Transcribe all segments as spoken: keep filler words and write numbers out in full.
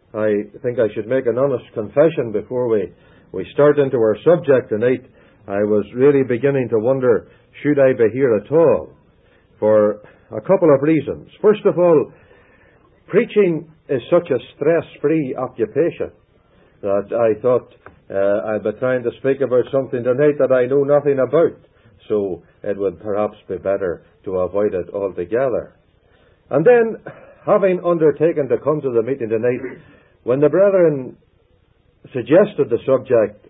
I think I should make an honest confession before we, we start into our subject tonight. I was really beginning to wonder, should I be here at all? For a couple of reasons. First of all, preaching is such a stress-free occupation that I thought uh, I'd be trying to speak about something tonight that I know nothing about. So it would perhaps be better to avoid it altogether. And then, having undertaken to come to the meeting tonight, when the brethren suggested the subject,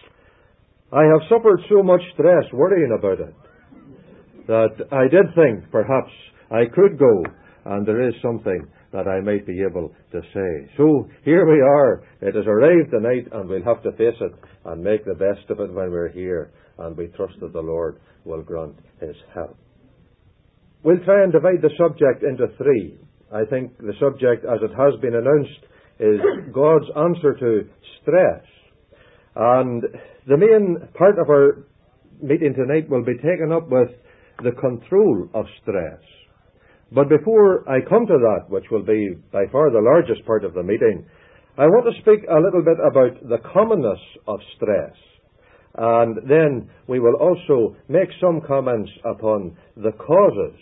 I have suffered so much stress worrying about it that I did think perhaps I could go and there is something that I might be able to say. So here we are. It has arrived tonight and we'll have to face it and make the best of it when we're here, and we trust that the Lord will grant His help. We'll try and divide the subject into three. I think the subject, as it has been announced, is God's answer to stress. And the main part of our meeting tonight will be taken up with the control of stress. But before I come to that, which will be by far the largest part of the meeting, I want to speak a little bit about the commonness of stress. And then we will also make some comments upon the causes.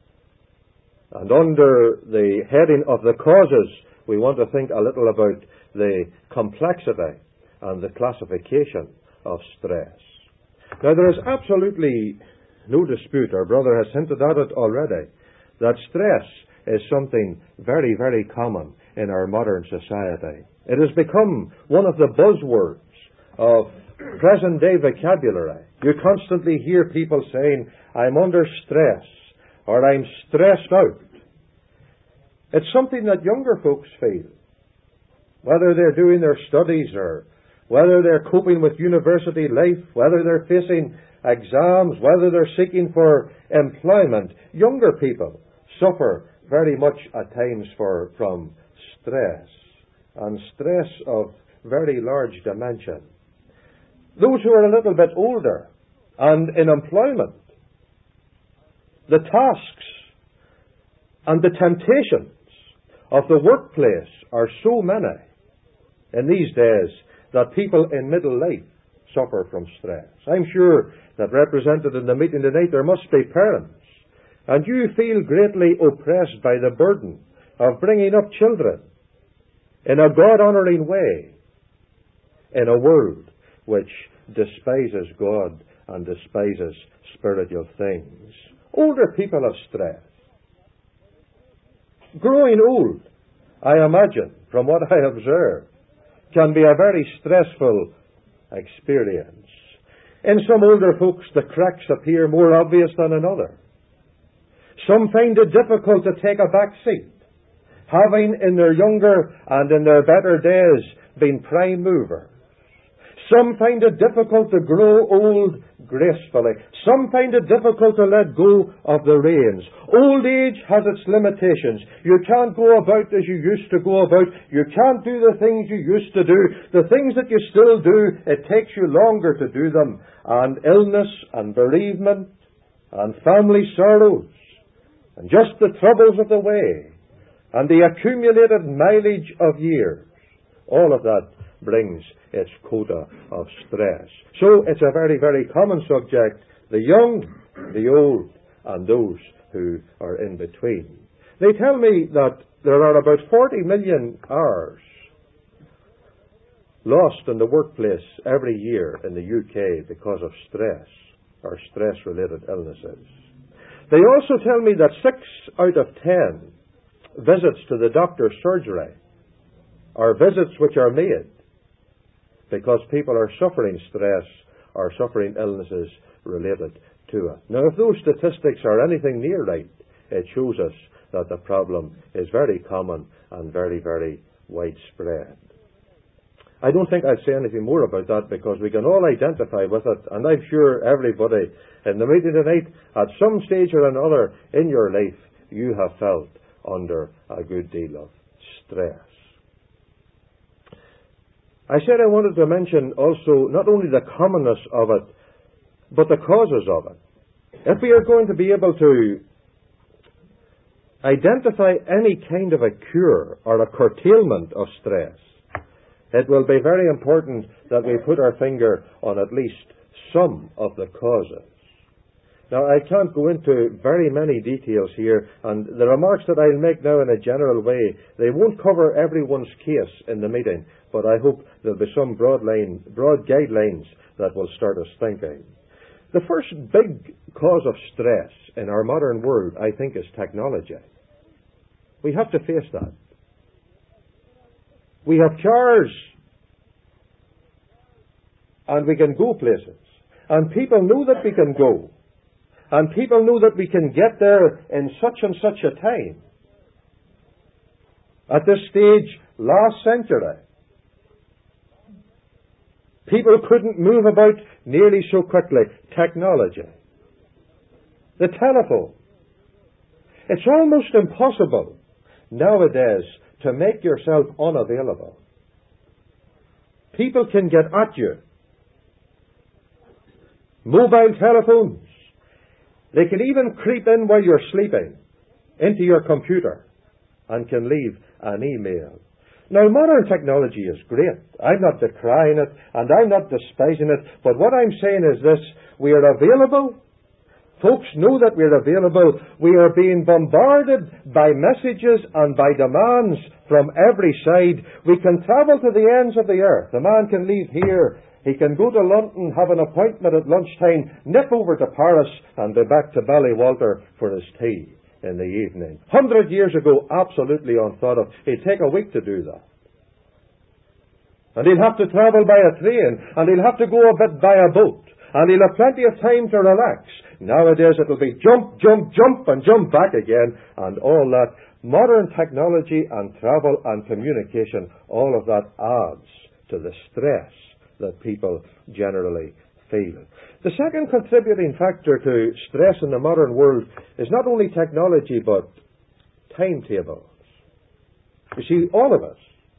And under the heading of the causes, we want to think a little about the complexity and the classification of stress. Now, there is absolutely no dispute, our brother has hinted at it already, that stress is something very, very common in our modern society. It has become one of the buzzwords of present-day vocabulary. You constantly hear people saying, I'm under stress, or I'm stressed out. It's something that younger folks feel, whether they're doing their studies or whether they're coping with university life, whether they're facing exams, whether they're seeking for employment. Younger people suffer very much at times for, from stress, and stress of very large dimension. Those who are a little bit older and in employment, the tasks and the temptations of the workplace are so many in these days that people in middle life suffer from stress. I'm sure that represented in the meeting tonight there must be parents, and you feel greatly oppressed by the burden of bringing up children in a God-honouring way in a world which despises God and despises spiritual things. Older people have stress. Growing old, I imagine, from what I observe, can be a very stressful experience. In some older folks, the cracks appear more obvious than in others. Some find it difficult to take a back seat, having in their younger and in their better days been prime movers. Some find it difficult to grow old gracefully. Some find it difficult to let go of the reins. Old age has its limitations. You can't go about as you used to go about. You can't do the things you used to do. The things that you still do, it takes you longer to do them. And illness and bereavement and family sorrows and just the troubles of the way and the accumulated mileage of years, all of that brings its quota of stress. So it's a very, very common subject, the young, the old, and those who are in between. They tell me that there are about forty million hours lost in the workplace every year in the U K because of stress or stress-related illnesses. They also tell me that six out of ten visits to the doctor's surgery are visits which are made because people are suffering stress or suffering illnesses related to it. Now, if those statistics are anything near right, it shows us that the problem is very common and very, very widespread. I don't think I'd say anything more about that because we can all identify with it, and I'm sure everybody in the meeting tonight, at some stage or another in your life, you have felt under a good deal of stress. I said I wanted to mention also not only the commonness of it, but the causes of it. If we are going to be able to identify any kind of a cure or a curtailment of stress, it will be very important that we put our finger on at least some of the causes. Now, I can't go into very many details here, and the remarks that I'll make now in a general way, they won't cover everyone's case in the meeting, but I hope there'll be some broad, line, broad guidelines that will start us thinking. The first big cause of stress in our modern world, I think, is technology. We have to face that. We have cars, and we can go places, and people know that we can go. And people know that we can get there in such and such a time. At this stage, last century, people couldn't move about nearly so quickly. Technology. The telephone. It's almost impossible nowadays to make yourself unavailable. People can get at you. Mobile telephones. They can even creep in while you're sleeping into your computer and can leave an email. Now, modern technology is great. I'm not decrying it and I'm not despising it, but what I'm saying is this: we are available. Folks know that we're available. We are being bombarded by messages and by demands from every side. We can travel to the ends of the earth. A man can leave here. He can go to London, have an appointment at lunchtime, nip over to Paris, and be back to Ballywalter for his tea in the evening. Hundred years ago, absolutely unthought of. It'd take a week to do that. And he'll have to travel by a train, and he'll have to go a bit by a boat, and he'll have plenty of time to relax. Nowadays it'll be jump, jump, jump, and jump back again, and all that. Modern technology and travel and communication, all of that adds to the stress that people generally feel. The second contributing factor to stress in the modern world is not only technology, but timetables. You see, all of us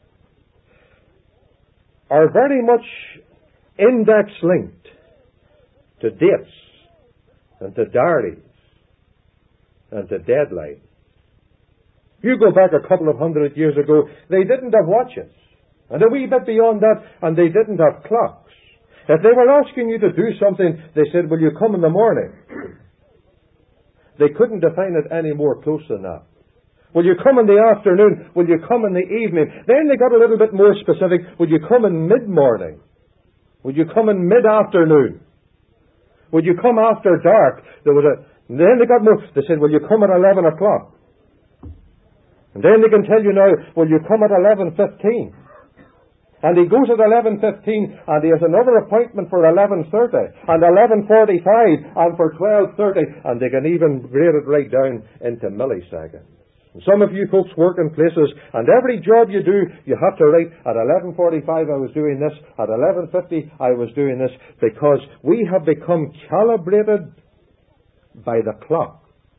are very much index linked to dates and to diaries and to deadlines. You go back a couple of hundred years ago, they didn't have watches. And a wee bit beyond that, and they didn't have clocks. If they were asking you to do something, they said, will you come in the morning? They couldn't define it any more close than that. Will you come in the afternoon? Will you come in the evening? Then they got a little bit more specific. Will you come in mid-morning? Will you come in mid-afternoon? Will you come after dark? There was a. Then they got more. They said, will you come at eleven o'clock? And then they can tell you now, will you come at eleven fifteen? And he goes at eleven fifteen, and he has another appointment for eleven thirty, and eleven forty-five, and for twelve thirty, and they can even grade it right down into milliseconds. And some of you folks work in places, and every job you do, you have to write, at eleven forty-five I was doing this, at eleven fifty I was doing this, because we have become calibrated by the clock.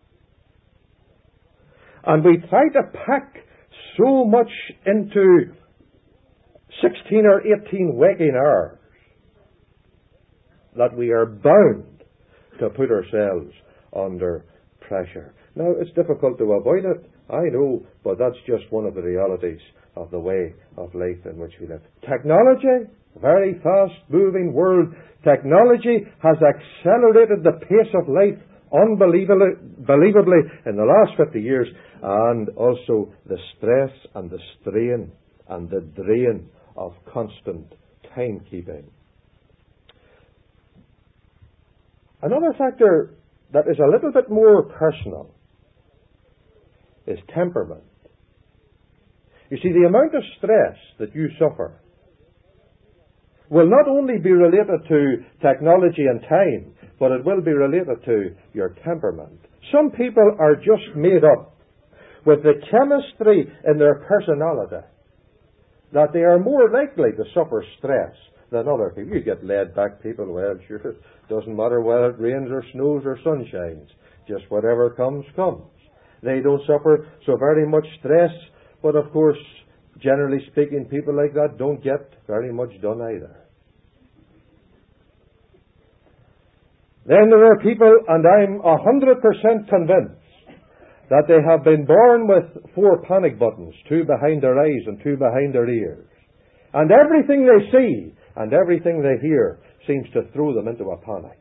And we try to pack so much into sixteen or eighteen waking hours that we are bound to put ourselves under pressure. Now, it's difficult to avoid it, I know, but that's just one of the realities of the way of life in which we live. Technology, very fast-moving world, technology has accelerated the pace of life unbelievably believably in the last fifty years, and also the stress and the strain and the drain of constant timekeeping. Another factor that is a little bit more personal is temperament. You see, the amount of stress that you suffer will not only be related to technology and time, but it will be related to your temperament. Some people are just made up with the chemistry in their personality that they are more likely to suffer stress than other people. You get laid-back people, well, sure, it doesn't matter whether it rains or snows or sun shines. Just whatever comes, comes. They don't suffer so very much stress, but of course, generally speaking, people like that don't get very much done either. Then there are people, and I'm a hundred percent convinced, that they have been born with four panic buttons, two behind their eyes and two behind their ears. And everything they see and everything they hear seems to throw them into a panic.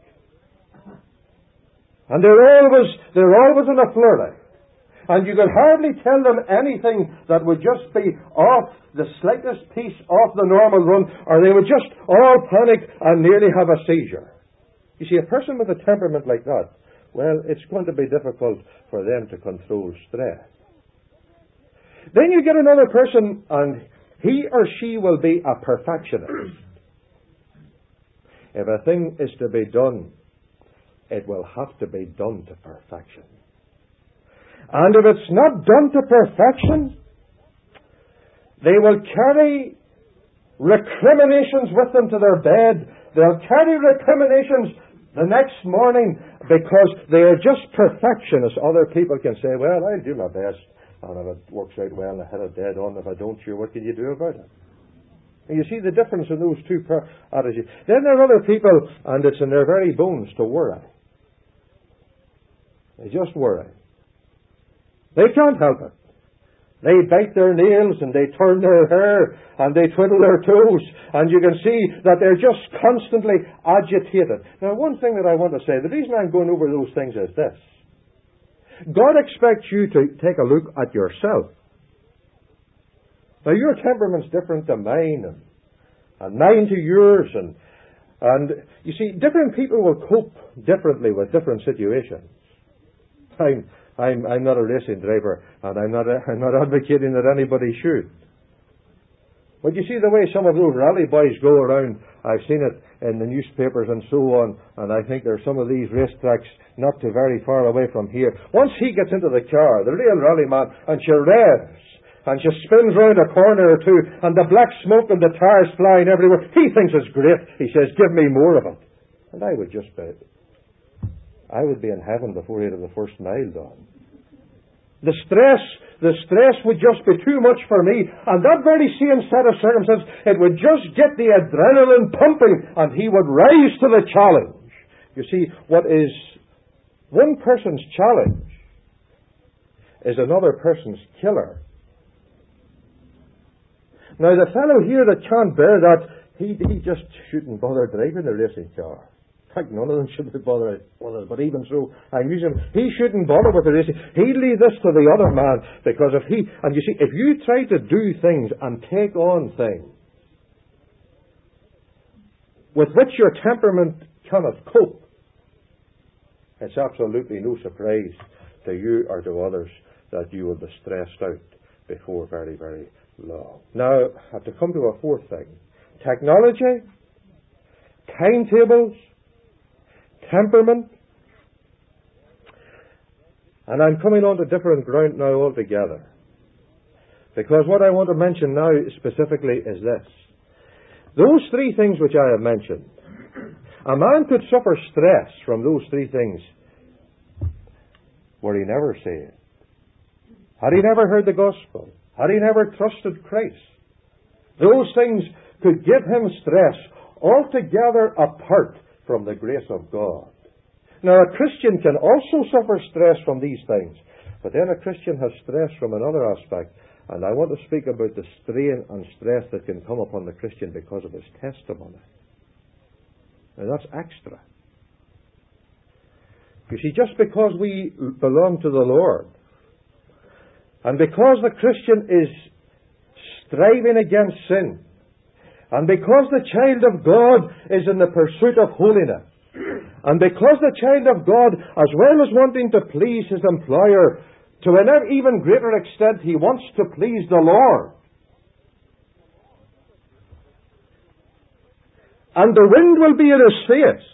And they're always, they're always in a flurry. And you can hardly tell them anything that would just be off the slightest piece off the normal run, or they would just all panic and nearly have a seizure. You see, a person with a temperament like that, well, it's going to be difficult for them to control stress. Then you get another person, and he or she will be a perfectionist. If a thing is to be done, it will have to be done to perfection. And if it's not done to perfection, they will carry recriminations with them to their bed. They'll carry recriminations the next morning because they are just perfectionists. Other people can say, well, I'll do my best, and if it works out well, I hit it dead on. If I don't, sure, what can you do about it? And you see the difference in those two per- attitudes. Then there are other people, and it's in their very bones to worry. They just worry. They can't help it. They bite their nails and they turn their hair and they twiddle their toes, and you can see that they're just constantly agitated. Now, one thing that I want to say, the reason I'm going over those things is this. God expects you to take a look at yourself. Now, your temperament's different to mine, and, and mine to yours, and, and you see, different people will cope differently with different situations. I'm I'm, I'm not a racing driver, and I'm not, I'm not advocating that anybody should. But you see the way some of those rally boys go around, I've seen it in the newspapers and so on, and I think there's some of these racetracks not too very far away from here. Once he gets into the car, the real rally man, and she revs, and she spins round a corner or two, and the black smoke and the tires flying everywhere, he thinks it's great. He says, give me more of it. And I would just be... I would be in heaven before he'd have the first mile done. The stress, the stress would just be too much for me, and that very same set of circumstances, it would just get the adrenaline pumping, and he would rise to the challenge. You see, what is one person's challenge is another person's killer. Now, the fellow here that can't bear that, he, he just shouldn't bother driving a racing car. In fact, none of them should be bothered with it, but even so, I'm using him. He shouldn't bother with the racing. He'd leave this to the other man, because if he, and you see, if you try to do things and take on things with which your temperament cannot cope, it's absolutely no surprise to you or to others that you will be stressed out before very, very long. Now, I have to come to a fourth thing. Technology, timetables, temperament, and I'm coming on to different ground now altogether, because what I want to mention now specifically is this. Those three things which I have mentioned, a man could suffer stress from those three things were he never saved. Had he never heard the gospel, had he never trusted Christ, those things could give him stress altogether apart from the grace of God. Now, a Christian can also suffer stress from these things, but then a Christian has stress from another aspect, and I want to speak about the strain and stress that can come upon the Christian because of his testimony. Now, that's extra. You see, just because we belong to the Lord, and because the Christian is striving against sin, and because the child of God is in the pursuit of holiness, and because the child of God, as well as wanting to please his employer, to an even greater extent he wants to please the Lord, and the wind will be in his face,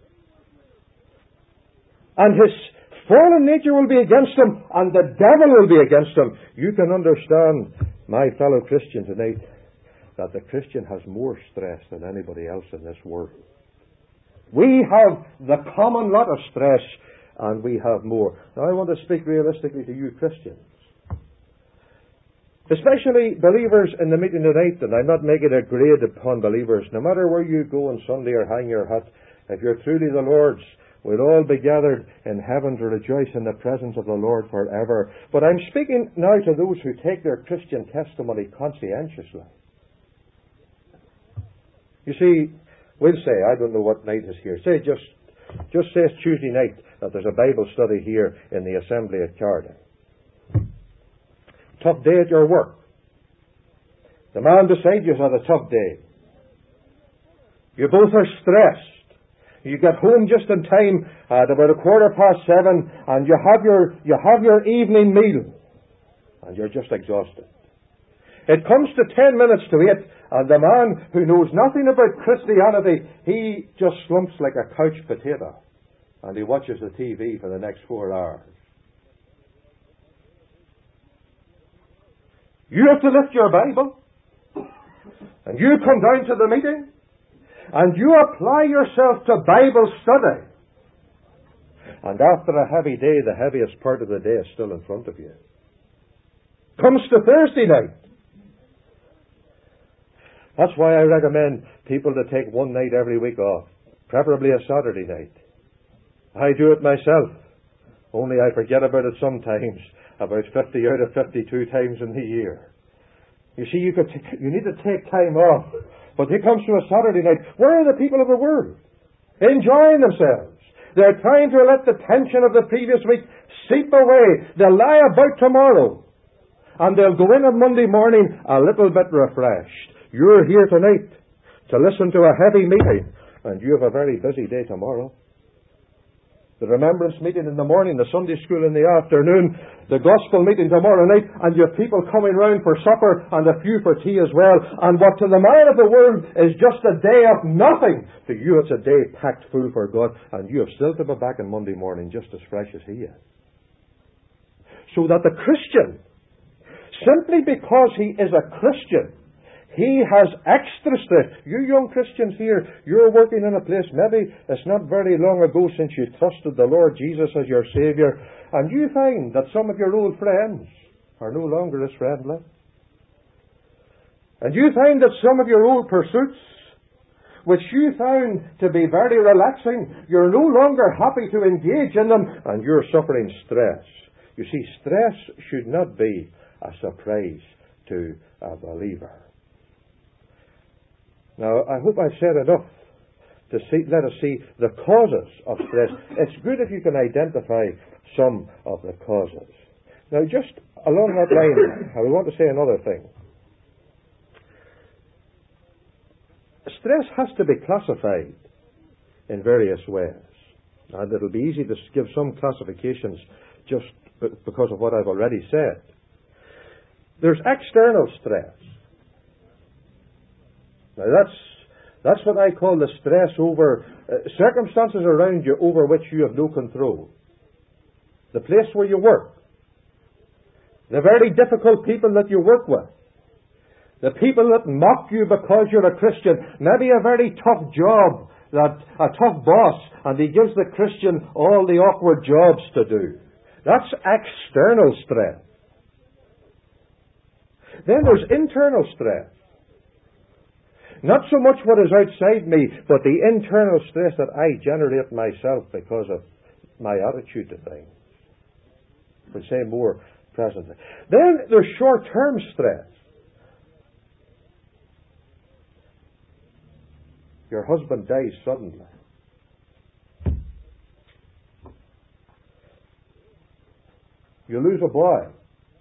and his fallen nature will be against him, and the devil will be against him, you can understand, my fellow Christian tonight, that the Christian has more stress than anybody else in this world. We have the common lot of stress, and we have more. Now, I want to speak realistically to you Christians, especially believers in the meeting tonight, and I'm not making a grade upon believers. No matter where you go on Sunday or hang your hat, if you're truly the Lord's, we'll all be gathered in heaven to rejoice in the presence of the Lord forever. But I'm speaking now to those who take their Christian testimony conscientiously. You see, we'll say, I don't know what night is here. Say just, just say it's Tuesday night that there's a Bible study here in the assembly at Carden. Tough day at your work. The man beside you's had a tough day. You both are stressed. You get home just in time at about a quarter past seven, and you have your you have your evening meal, and you're just exhausted. It comes to ten minutes to eight, and the man who knows nothing about Christianity, he just slumps like a couch potato, and he watches the T V for the next four hours. You have to lift your Bible, and you come down to the meeting, and you apply yourself to Bible study. And after a heavy day, the heaviest part of the day is still in front of you. Comes to Thursday night. That's why I recommend people to take one night every week off, preferably a Saturday night. I do it myself, only I forget about it sometimes, about fifty out of fifty-two times in the year. You see, you, could t- you need to take time off. But it comes to a Saturday night. Where are the people of the world? Enjoying themselves. They're trying to let the tension of the previous week seep away. They'll lie about tomorrow. And they'll go in on Monday morning a little bit refreshed. You're here tonight to listen to a heavy meeting, and you have a very busy day tomorrow. The remembrance meeting in the morning, the Sunday school in the afternoon, the gospel meeting tomorrow night, and you have people coming round for supper and a few for tea as well. And what to the man of the world is just a day of nothing, to you it's a day packed full for God, and you have still to be back on Monday morning just as fresh as he is. So that the Christian, simply because he is a Christian, he has extra stress. You young Christians here, you're working in a place, maybe it's not very long ago since you trusted the Lord Jesus as your Saviour, and you find that some of your old friends are no longer as friendly. And you find that some of your old pursuits, which you found to be very relaxing, you're no longer happy to engage in them, and you're suffering stress. You see, stress should not be a surprise to a believer. Now, I hope I've said enough to see, let us see the causes of stress. It's good if you can identify some of the causes. Now, just along that line, I want to say another thing. Stress has to be classified in various ways. And it'll be easy to give some classifications just because of what I've already said. There's external stress. Now that's that's what I call the stress over uh, circumstances around you over which you have no control. The place where you work. The very difficult people that you work with. The people that mock you because you're a Christian. Maybe a very tough job, that a tough boss, and he gives the Christian all the awkward jobs to do. That's external stress. Then there's internal stress. Not so much what is outside me, but the internal stress that I generate myself because of my attitude to things. We'll say more presently. Then there's short-term stress. Your husband dies suddenly. You lose a boy.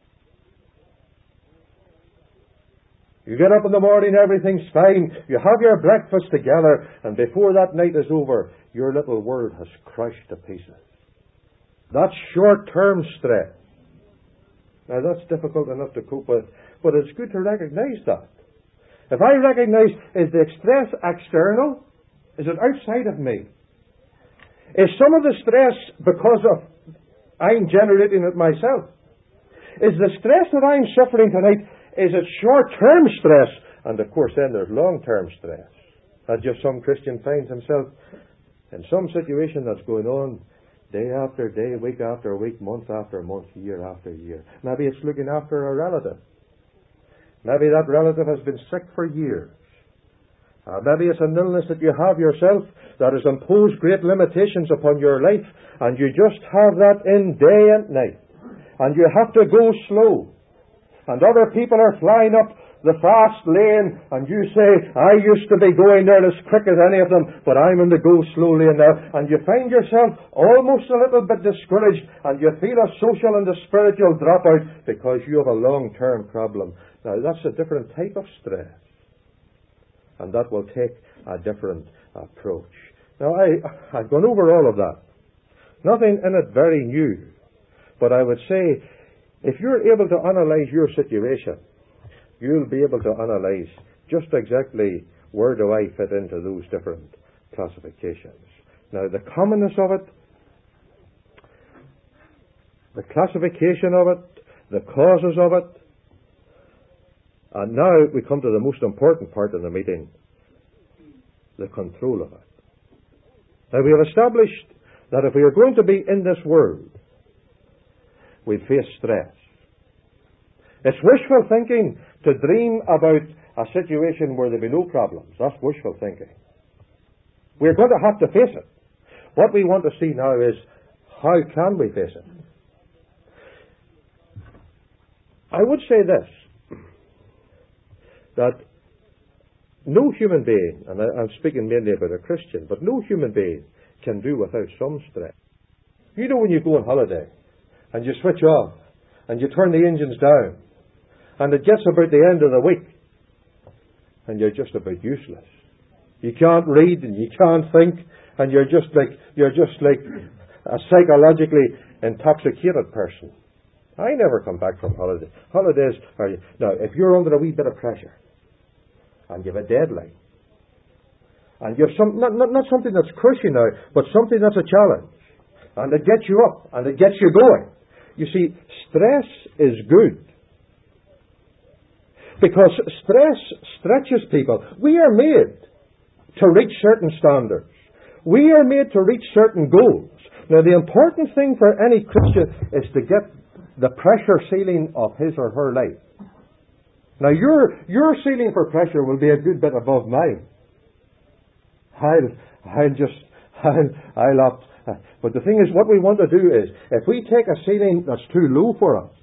You get up in the morning, everything's fine. You have your breakfast together, and before that night is over, your little world has crushed to pieces. That's short-term stress. Now, that's difficult enough to cope with, but it's good to recognize that. If I recognize, is the stress external? Is it outside of me? Is some of the stress because of I'm generating it myself? Is the stress that I'm suffering tonight, is it short-term stress? And of course then there's long-term stress. That just some Christian finds himself in some situation that's going on day after day, week after week, month after month, year after year. Maybe it's looking after a relative. Maybe that relative has been sick for years. Uh, maybe it's an illness that you have yourself that has imposed great limitations upon your life, and you just have that in day and night. And you have to go slow. And other people are flying up the fast lane, and you say, I used to be going there as quick as any of them, but I'm in the go slow lane now. And you find yourself almost a little bit discouraged, and you feel a social and a spiritual dropout because you have a long-term problem. Now, that's a different type of stress. And that will take a different approach. Now, I, I've gone over all of that. Nothing in it very new. But I would say, if you're able to analyze your situation, you'll be able to analyze just exactly where do I fit into those different classifications. Now, the commonness of it, the classification of it, the causes of it, and now we come to the most important part of the meeting, the control of it. Now, we have established that if we are going to be in this world, we face stress. It's wishful thinking to dream about a situation where there be no problems. That's wishful thinking. We're going to have to face it. What we want to see now is, how can we face it? I would say this, that no human being, and I, I'm speaking mainly about a Christian, but no human being can do without some stress. You know when you go on holiday, and you switch off, and you turn the engines down, and it gets about the end of the week, and you're just about useless. You can't read, and you can't think, and you're just like you're just like a psychologically intoxicated person. I never come back from holiday. Holidays are now, if you're under a wee bit of pressure, and you have a deadline, and you have some not, not not something that's crushing now, but something that's a challenge, and it gets you up, and it gets you going. You see, stress is good. Because stress stretches people. We are made to reach certain standards. We are made to reach certain goals. Now, the important thing for any Christian is to get the pressure ceiling of his or her life. Now, your your ceiling for pressure will be a good bit above mine. I'll, I'll just, I'll, I'll up. But the thing is, what we want to do is, if we take a ceiling that's too low for us,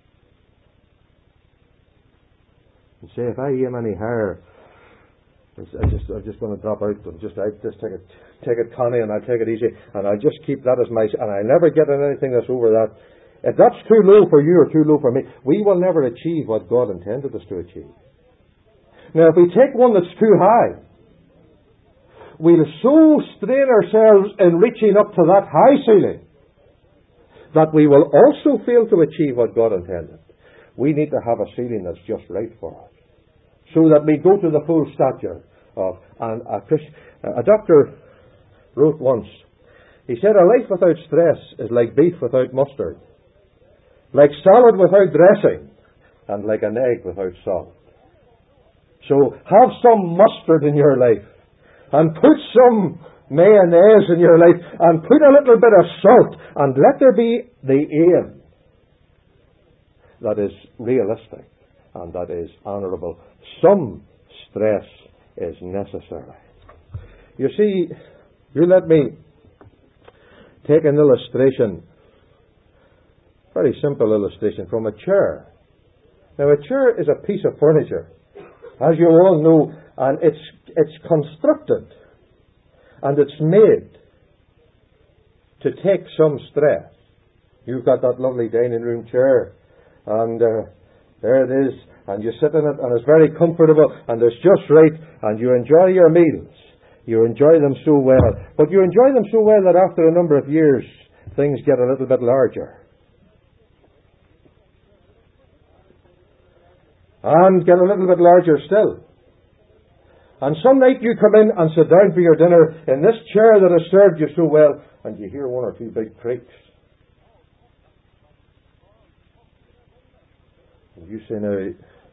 and say, if I aim any higher, I just, I'm just going to drop out. And just, I just take it, take it, Connie, and I'll take it easy, and I'll just keep that as my, and I never get in anything that's over that. If that's too low for you or too low for me, we will never achieve what God intended us to achieve. Now, if we take one that's too high, we'll so strain ourselves in reaching up to that high ceiling that we will also fail to achieve what God intended. We need to have a ceiling that's just right for us, so that we go to the full stature of. And a, Christ, a doctor wrote once, he said, a life without stress is like beef without mustard, like salad without dressing, and like an egg without salt. So have some mustard in your life, and put some mayonnaise in your life, and put a little bit of salt, and let there be the aim that is realistic and that is honourable. Some stress is necessary. You see, you let me take an illustration, very simple illustration, from a chair. Now, a chair is a piece of furniture, as you all know, and it's it's constructed and it's made to take some stress. You've got that lovely dining room chair, and uh, there it is, and you sit in it, and it's very comfortable, and it's just right, and you enjoy your meals. You enjoy them so well, but you enjoy them so well that after a number of years, things get a little bit larger. And get a little bit larger still. And some night you come in and sit down for your dinner in this chair that has served you so well, and you hear one or two big creaks. And you say, now,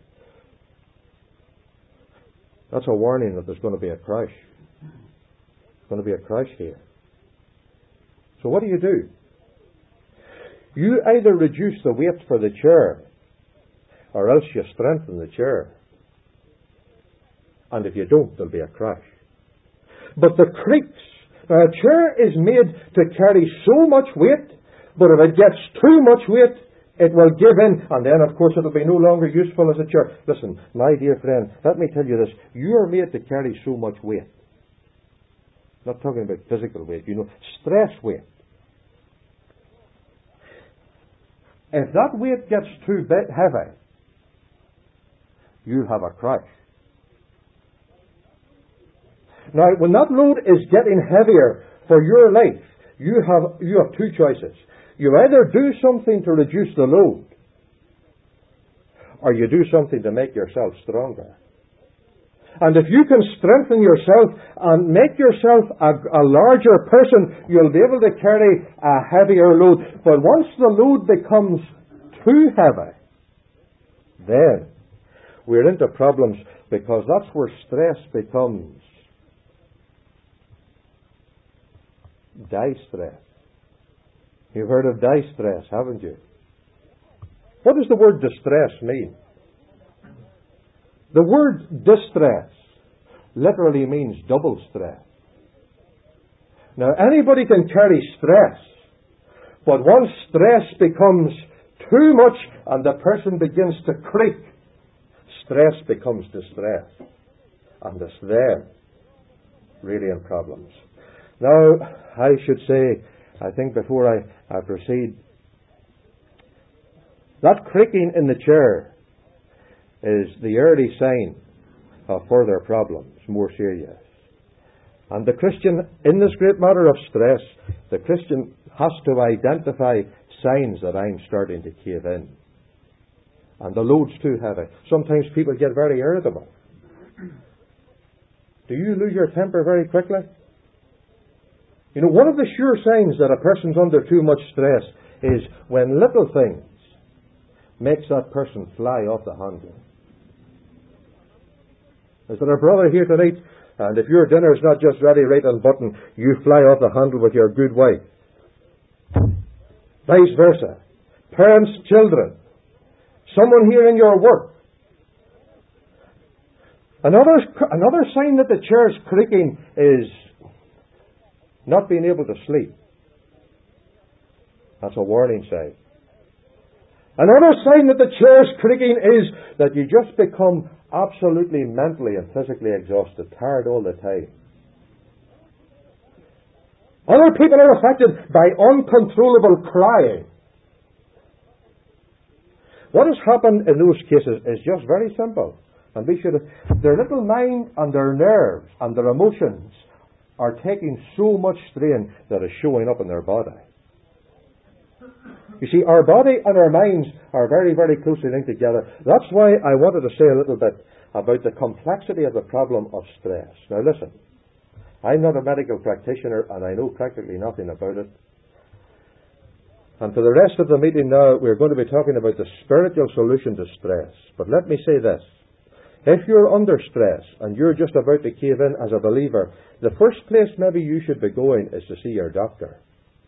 that's a warning that there's going to be a crash. There's going to be a crash here. So what do you do? You either reduce the weight for the chair, or else you strengthen the chair. And if you don't, there'll be a crash. But the creaks. Now, a chair is made to carry so much weight, but if it gets too much weight, it will give in, and then, of course, it'll be no longer useful as a chair. Listen, my dear friend, let me tell you this. You are made to carry so much weight. I'm not talking about physical weight, you know, stress weight. If that weight gets too bit heavy, you'll have a crash. Now, when that load is getting heavier for your life, you have you have two choices. You either do something to reduce the load, or you do something to make yourself stronger. And if you can strengthen yourself and make yourself a, a larger person, you'll be able to carry a heavier load. But once the load becomes too heavy, then we're into problems, because that's where stress becomes distress. You've heard of distress, haven't you? What does the word distress mean? The word distress literally means double stress. Now, anybody can carry stress, but once stress becomes too much and the person begins to creak, stress becomes distress. And it's there, really in problems. Now, I should say, I think before I, I proceed, that creaking in the chair is the early sign of further problems, more serious. And the Christian, in this great matter of stress, the Christian has to identify signs that I'm starting to cave in. And the load's too heavy. Sometimes people get very irritable. Do you lose your temper very quickly? You know, one of the sure signs that a person's under too much stress is when little things makes that person fly off the handle. Is there a brother here tonight, and if your dinner's not just ready, right on button, you fly off the handle with your good wife? Vice versa. Parents, children. Someone here in your work. Another, another sign that the chair's creaking is not being able to sleep. That's a warning sign. Another sign that the chair's creaking is that you just become absolutely mentally and physically exhausted, tired all the time. Other people are affected by uncontrollable crying. What has happened in those cases is just very simple. And we should have, their little mind and their nerves and their emotions are taking so much strain that it's showing up in their body. You see, our body and our minds are very, very closely linked together. That's why I wanted to say a little bit about the complexity of the problem of stress. Now listen, I'm not a medical practitioner and I know practically nothing about it. And for the rest of the meeting now, we're going to be talking about the spiritual solution to stress. But let me say this. If you're under stress and you're just about to cave in as a believer, the first place maybe you should be going is to see your doctor.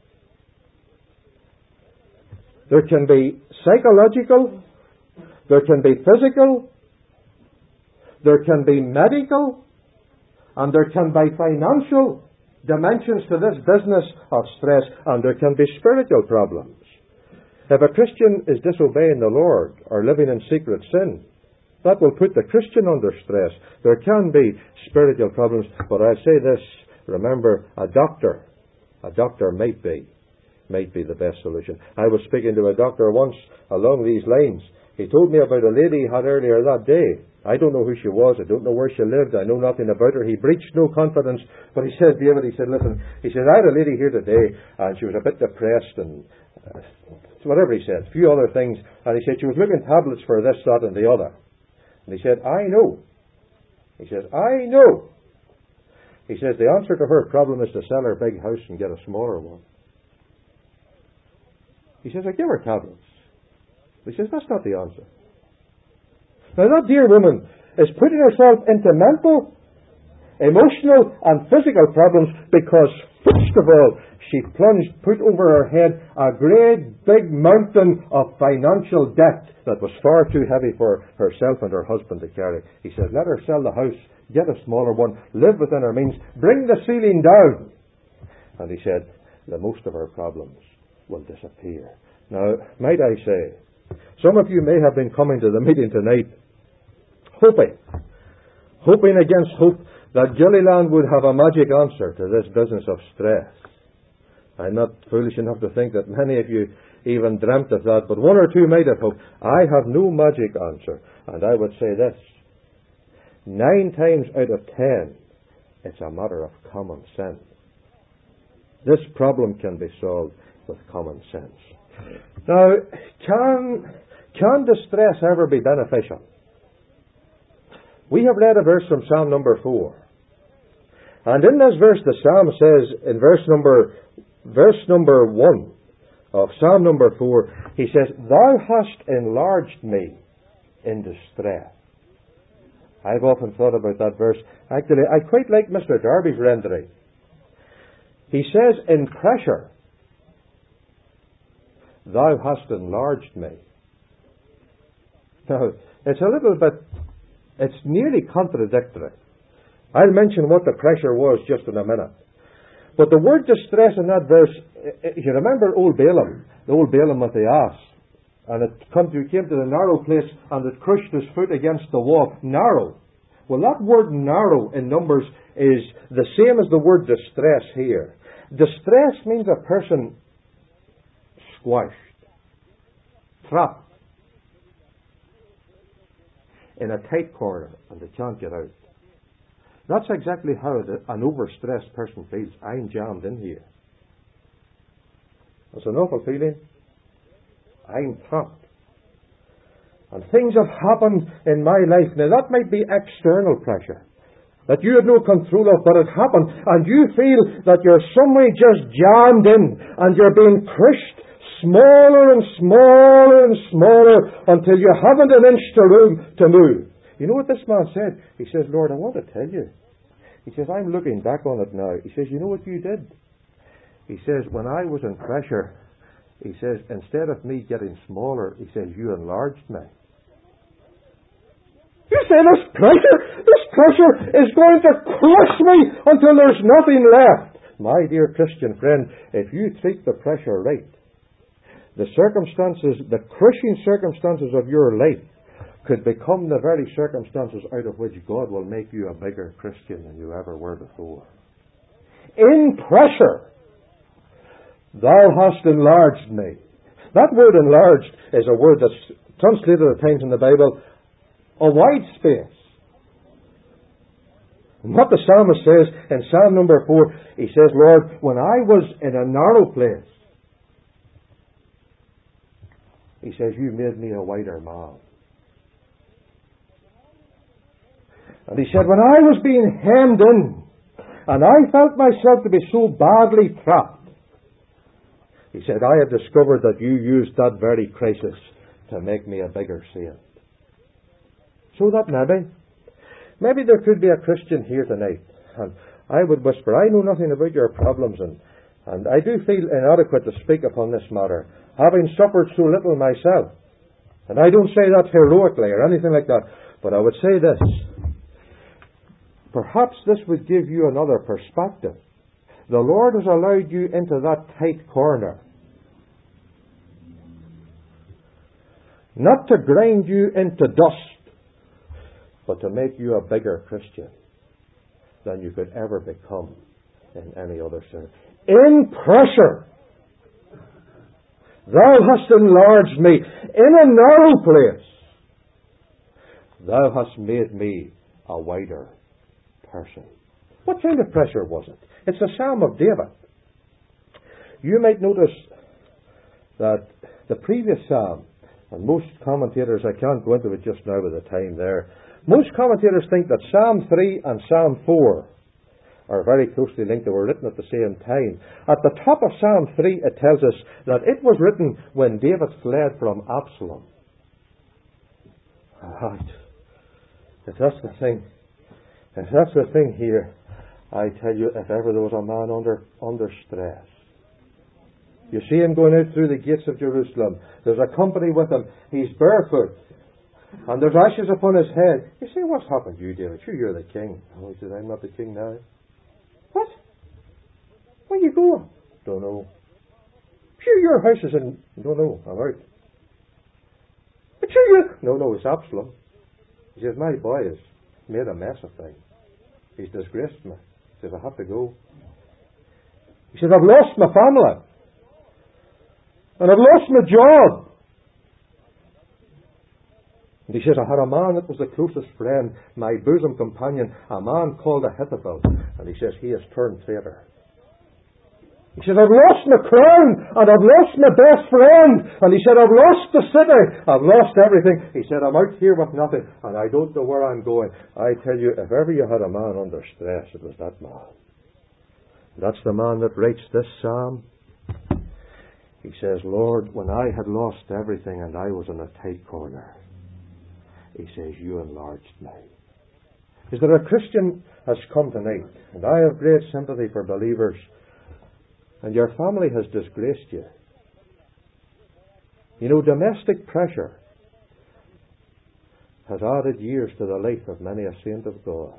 There can be psychological, there can be physical, there can be medical, and there can be financial dimensions to this business of stress, and there can be spiritual problems. If a Christian is disobeying the Lord or living in secret sin, that will put the Christian under stress. There can be spiritual problems, but I say this, remember, a doctor, a doctor might be, might be the best solution. I was speaking to a doctor once along these lines. He told me about a lady he had earlier that day. I don't know who she was. I don't know where she lived. I know nothing about her. He breached no confidence. But he said, David, he said, listen, he said, I had a lady here today and she was a bit depressed and uh, whatever he said, a few other things. And he said, she was looking tablets for this, that and the other. And he said, I know. He says, I know. He says, the answer to her problem is to sell her big house and get a smaller one. He says, I give her tablets. He says, that's not the answer. Now that dear woman is putting herself into mental emotional and physical problems because, first of all, she plunged, put over her head a great big mountain of financial debt that was far too heavy for herself and her husband to carry. He said, let her sell the house, get a smaller one, live within her means, bring the ceiling down. And he said, the most of her problems will disappear. Now, might I say, some of you may have been coming to the meeting tonight hoping, hoping against hope that Gilliland would have a magic answer to this business of stress. I'm not foolish enough to think that many of you even dreamt of that, but one or two might have hoped. I have no magic answer, and I would say this. Nine times out of ten, it's a matter of common sense. This problem can be solved with common sense. Now, can, can distress ever be beneficial? We have read a verse from Psalm number four. And in this verse, the Psalm says, in verse number verse number one of Psalm number four, he says, Thou hast enlarged me in distress. I've often thought about that verse. Actually, I quite like Mister Darby's rendering. He says, in pressure, Thou hast enlarged me. Now, it's a little bit, it's nearly contradictory. I'll mention what the pressure was just in a minute. But the word distress in that verse, you remember old Balaam, the old Balaam with the ass, and it come to, came to the narrow place and it crushed his foot against the wall. Narrow. Well, that word narrow in Numbers is the same as the word distress here. Distress means a person squashed, trapped in a tight corner and they can't get out. That's exactly how an overstressed person feels. I'm jammed in here. That's an awful feeling. I'm trapped. And things have happened in my life. Now that might be external pressure that you have no control of, but it happened. And you feel that you're some way just jammed in and you're being crushed smaller and smaller and smaller until you haven't an inch to room to move. You know what this man said? He says, Lord, I want to tell you. He says, I'm looking back on it now. He says, you know what you did? He says, when I was in pressure, he says, instead of me getting smaller, he says, you enlarged me. You say this pressure, this pressure is going to crush me until there's nothing left. My dear Christian friend, if you treat the pressure right, the circumstances, the crushing circumstances of your life could become the very circumstances out of which God will make you a bigger Christian than you ever were before. In pressure, Thou hast enlarged me. That word enlarged is a word that's translated at times in the Bible, a wide space. And what the psalmist says in Psalm number four, he says, Lord, when I was in a narrow place, he says, you made me a wider man. And he said, when I was being hemmed in, and I felt myself to be so badly trapped, he said, I have discovered that you used that very crisis to make me a bigger saint. So that maybe, maybe there could be a Christian here tonight, and I would whisper, I know nothing about your problems, and, and I do feel inadequate to speak upon this matter, having suffered so little myself. And I don't say that heroically or anything like that, but I would say this. Perhaps this would give you another perspective. The Lord has allowed you into that tight corner, not to grind you into dust, but to make you a bigger Christian than you could ever become in any other service. In pressure, Thou hast enlarged me. In a narrow place, Thou hast made me a wider person. What kind of pressure was it? It's a Psalm of David. You might notice that the previous Psalm, and most commentators, I can't go into it just now with the time there, most commentators think that Psalm three and Psalm four are very closely linked. They were written at the same time. At the top of Psalm three, it tells us that it was written when David fled from Absalom. Right. That's the thing. And that's the thing here. I tell you, if ever there was a man under under stress, you see him going out through the gates of Jerusalem. There's a company with him. He's barefoot. And there's ashes upon his head. You say, what's happened to you, David? Sure, you're the king. Oh, he said, I'm not the king now. What? Where you going? Don't know. Sure, your house is in... Don't know. I'm out. But sure, you... No, no, it's Absalom. He says, my boy has made a mess of things. He's disgraced me. He says, I have to go. He says, I've lost my family. And I've lost my job. And he says, I had a man that was the closest friend, my bosom companion, a man called Ahithophel. And he says, he has turned traitor. He said, I've lost my crown, and I've lost my best friend. And he said, I've lost the city. I've lost everything. He said, I'm out here with nothing, and I don't know where I'm going. I tell you, if ever you had a man under stress, it was that man. That's the man that writes this psalm. He says, Lord, when I had lost everything and I was in a tight corner, he says, you enlarged me. Is there a Christian has come tonight, and I have great sympathy for believers, and your family has disgraced you. You know, domestic pressure has added years to the life of many a saint of God.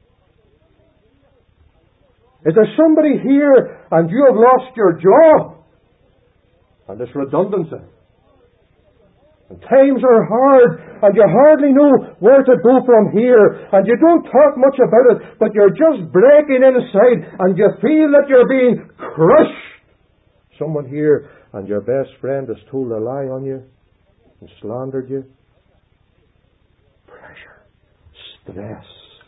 Is there somebody here and you have lost your job? And it's redundancy. And times are hard, and you hardly know where to go from here, and you don't talk much about it, but you're just breaking inside, and you feel that you're being crushed. Someone here, and your best friend has told a lie on you, and slandered you. Pressure. Stress.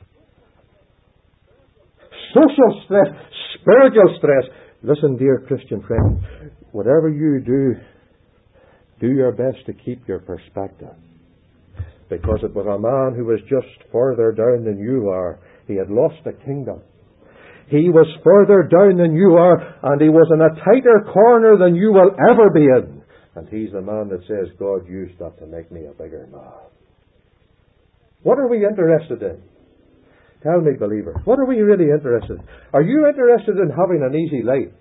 Social stress. Spiritual stress. Listen, dear Christian friend, whatever you do, do your best to keep your perspective. Because it was a man who was just further down than you are. He had lost the kingdom. He was further down than you are, and he was in a tighter corner than you will ever be in. And he's the man that says, God used that to make me a bigger man. What are we interested in? Tell me, believer, what are we really interested in? Are you interested in having an easy life?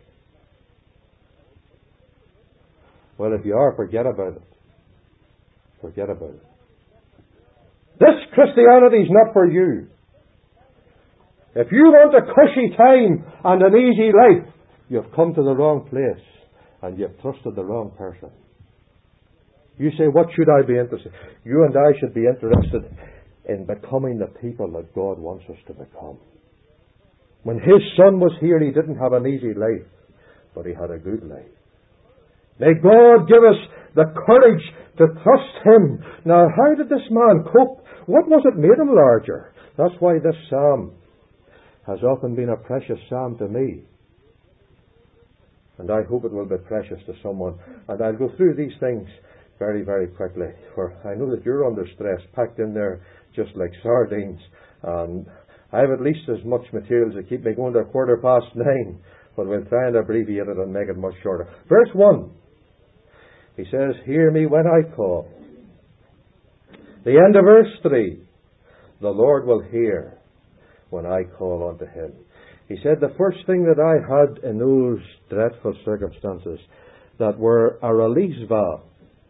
Well, if you are, forget about it. Forget about it. This Christianity is not for you. If you want a cushy time and an easy life, you've come to the wrong place and you've trusted the wrong person. You say, what should I be interested in? You and I should be interested in becoming the people that God wants us to become. When His Son was here, He didn't have an easy life, but He had a good life. May God give us the courage to trust Him. Now, how did this man cope? What was it made him larger? That's why this psalm has often been a precious psalm to me. And I hope it will be precious to someone. And I'll go through these things very, very quickly. For I know that you're under stress, packed in there just like sardines. And I have at least as much material to keep me going to a quarter past nine. But we'll try and abbreviate it and make it much shorter. Verse one. He says, hear me when I call. The end of verse three. The Lord will hear when I call unto Him. He said the first thing that I had in those dreadful circumstances that were a release valve.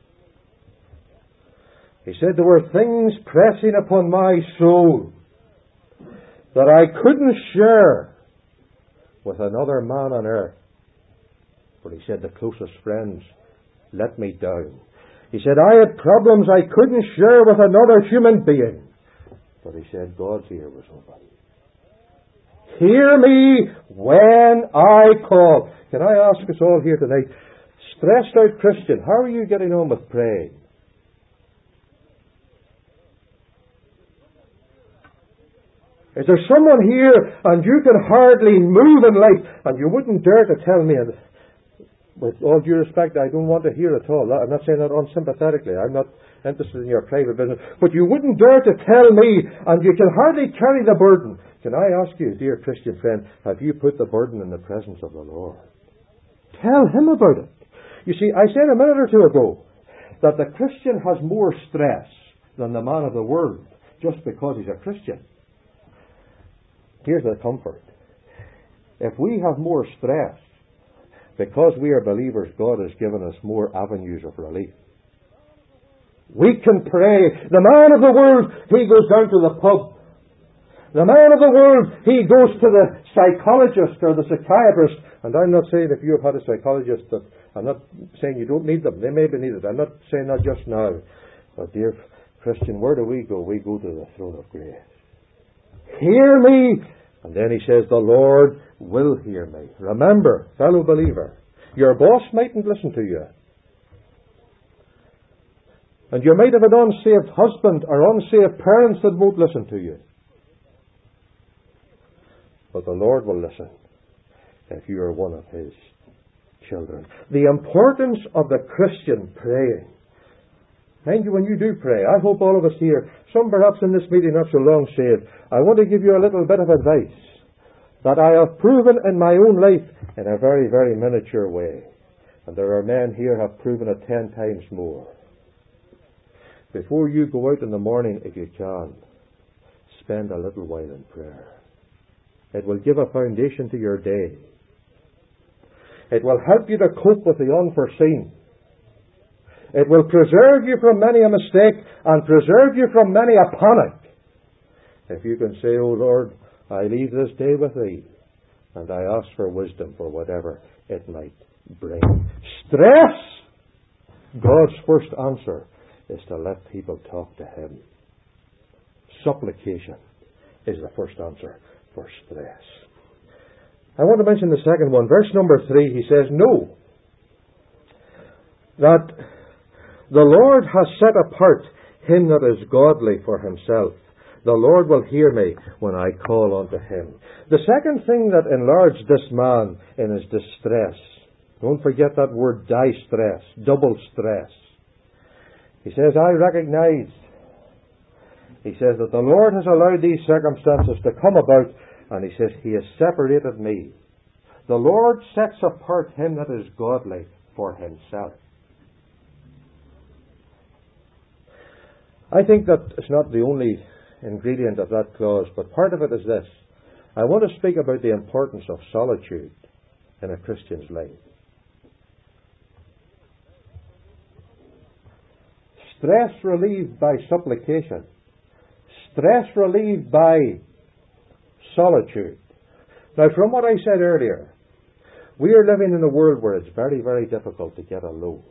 He said there were things pressing upon my soul that I couldn't share with another man on earth. But he said the closest friends let me down. He said I had problems I couldn't share with another human being. But he said God's ear was open. Hear me when I call. Can I ask us all here tonight, stressed out Christian, how are you getting on with praying? Is there someone here and you can hardly move in life and you wouldn't dare to tell me, and with all due respect, I don't want to hear at all. I'm not saying that unsympathetically. I'm not interested in your private business. But you wouldn't dare to tell me, and you can hardly carry the burden. Can I ask you, dear Christian friend, have you put the burden in the presence of the Lord? Tell Him about it. You see, I said a minute or two ago that the Christian has more stress than the man of the world just because he's a Christian. Here's the comfort. If we have more stress, because we are believers, God has given us more avenues of relief. We can pray. The man of the world, he goes down to the pub. The man of the world, he goes to the psychologist or the psychiatrist. And I'm not saying if you have had a psychologist, that I'm not saying you don't need them. They may be needed. I'm not saying that just now. But dear Christian, where do we go? We go to the throne of grace. Hear me. And then he says, the Lord will hear me. Remember, fellow believer, your boss mightn't listen to you. And you might have an unsaved husband or unsaved parents that won't listen to you. But the Lord will listen if you are one of His children. The importance of the Christian praying. Mind you, when you do pray, I hope all of us here, some perhaps in this meeting not so long saved, I want to give you a little bit of advice that I have proven in my own life in a very, very miniature way. And there are men here who have proven it ten times more. Before you go out in the morning, if you can, spend a little while in prayer. It will give a foundation to your day. It will help you to cope with the unforeseen. It will preserve you from many a mistake and preserve you from many a panic. If you can say, "Oh Lord, I leave this day with Thee, and I ask for wisdom for whatever it might bring." Stress! God's first answer is to let people talk to Him. Supplication is the first answer for stress. I want to mention the second one. Verse number three, he says, "Know that the Lord has set apart him that is godly for Himself. The Lord will hear me when I call unto Him." The second thing that enlarged this man in his distress, don't forget that word distress, double stress. He says, I recognize, he says that the Lord has allowed these circumstances to come about, and he says, He has separated me. The Lord sets apart him that is godly for Himself. I think that it's not the only ingredient of that clause, but part of it is this. I want to speak about the importance of solitude in a Christian's life. Stress relieved by supplication. Stress relieved by solitude. Now, from what I said earlier, we are living in a world where it's very, very difficult to get alone.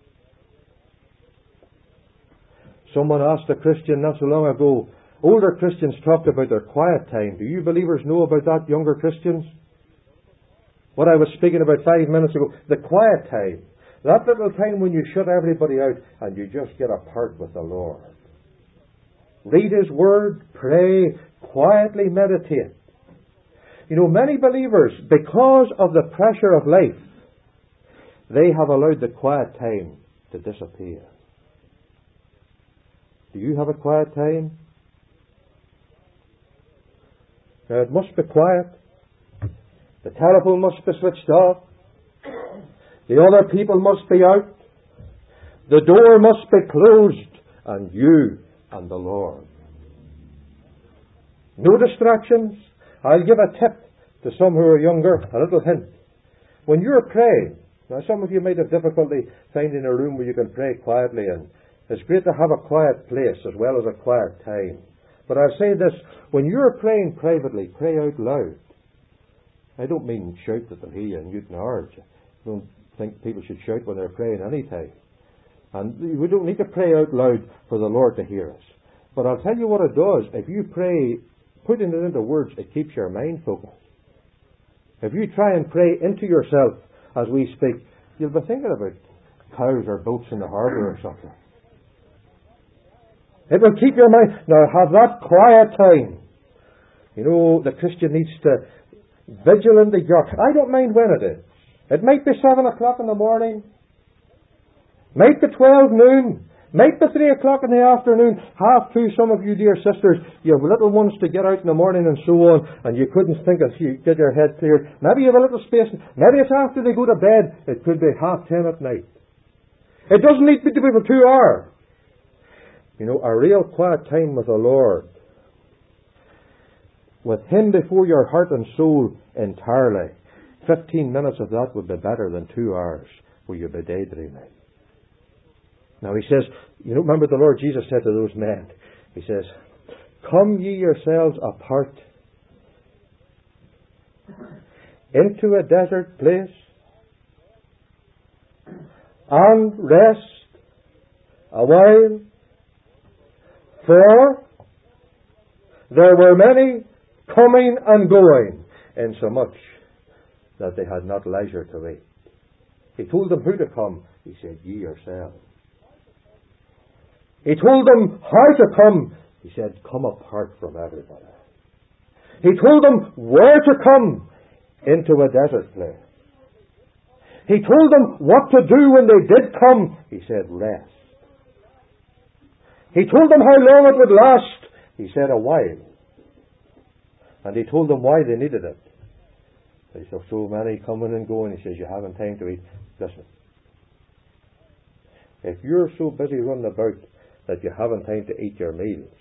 Someone asked a Christian not so long ago, older Christians talked about their quiet time. Do you believers know about that, younger Christians? What I was speaking about five minutes ago, the quiet time. That little time when you shut everybody out and you just get apart with the Lord. Read His Word, pray, quietly meditate. You know, many believers, because of the pressure of life, they have allowed the quiet time to disappear. Do you have a quiet time? Now, it must be quiet. The telephone must be switched off. The other people must be out. The door must be closed. And you and the Lord. No distractions. I'll give a tip to some who are younger, a little hint. When you're praying, now some of you might have difficulty finding a room where you can pray quietly, and it's great to have a quiet place as well as a quiet time. But I'll say this, when you're praying privately, pray out loud. I don't mean shout that they'll hear you in Newton Arch. I don't think people should shout when they're praying any time. And we don't need to pray out loud for the Lord to hear us. But I'll tell you what it does. If you pray, putting it into words, it keeps your mind focused. If you try and pray into yourself as we speak, you'll be thinking about cows or boats in the harbour or something. It will keep your mind. Now have that quiet time. You know, the Christian needs to vigilantly guard. I don't mind when it is. It might be seven o'clock in the morning. Might be twelve noon. Might be three o'clock in the afternoon. Half two, some of you dear sisters, you have little ones to get out in the morning and so on, and you couldn't think of you get your head cleared. Maybe you have a little space. Maybe it's after they go to bed. It could be half ten at night. It doesn't need to be for two hours. You know, a real quiet time with the Lord with Him before your heart and soul entirely. Fifteen minutes of that would be better than two hours where you'd be daydreaming. Now he says, you know, remember the Lord Jesus said to those men, He says, come ye yourselves apart into a desert place and rest a while, for there were many coming and going, insomuch that they had not leisure to wait. He told them who to come. He said, ye yourselves. He told them how to come. He said, come apart from everybody. He told them where to come, into a desert place. He told them what to do when they did come. He said, rest. He told them how long it would last. He said, a while. And he told them why they needed it. They said, so many coming and going. He says, you haven't time to eat. Listen. If you're so busy running about that you haven't time to eat your meals,